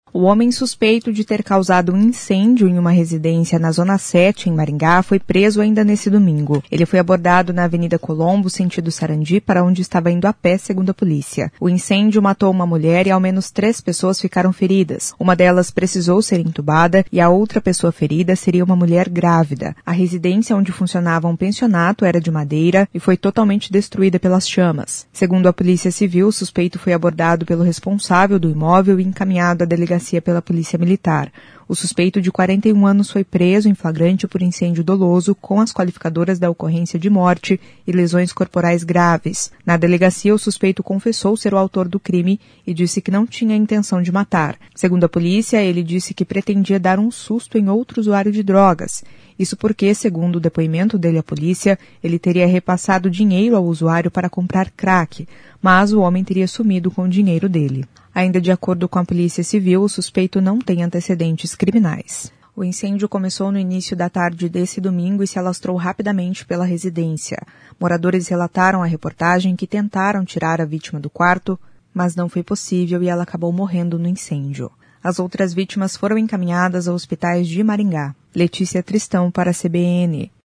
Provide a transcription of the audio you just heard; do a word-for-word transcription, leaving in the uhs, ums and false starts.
O homem suspeito de ter causado um incêndio em uma residência na Zona sete, em Maringá, foi preso ainda nesse domingo. Ele foi abordado na Avenida Colombo, sentido Sarandi, para onde estava indo a pé, segundo a polícia. O incêndio matou uma mulher e ao menos três pessoas ficaram feridas. Uma delas precisou ser entubada e a outra pessoa ferida seria uma mulher grávida. A residência onde funcionava um pensionato era de madeira e foi totalmente destruída pelas chamas. Segundo a Polícia Civil, o suspeito foi abordado pelo responsável do imóvel e encaminhado à delegacia pela Polícia Militar. O suspeito de quarenta e um anos foi preso em flagrante por incêndio doloso com as qualificadoras da ocorrência de morte e lesões corporais graves. Na delegacia, o suspeito confessou ser o autor do crime e disse que não tinha intenção de matar. Segundo a polícia, ele disse que pretendia dar um susto em outro usuário de drogas. Isso porque, segundo o depoimento dele à polícia, ele teria repassado dinheiro ao usuário para comprar crack, mas o homem teria sumido com o dinheiro dele. Ainda de acordo com a Polícia Civil, o suspeito não tem antecedentes criminais. O incêndio começou no início da tarde desse domingo e se alastrou rapidamente pela residência. Moradores relataram à reportagem que tentaram tirar a vítima do quarto, mas não foi possível e ela acabou morrendo no incêndio. As outras vítimas foram encaminhadas a hospitais de Maringá. Letícia Tristão para a C B N.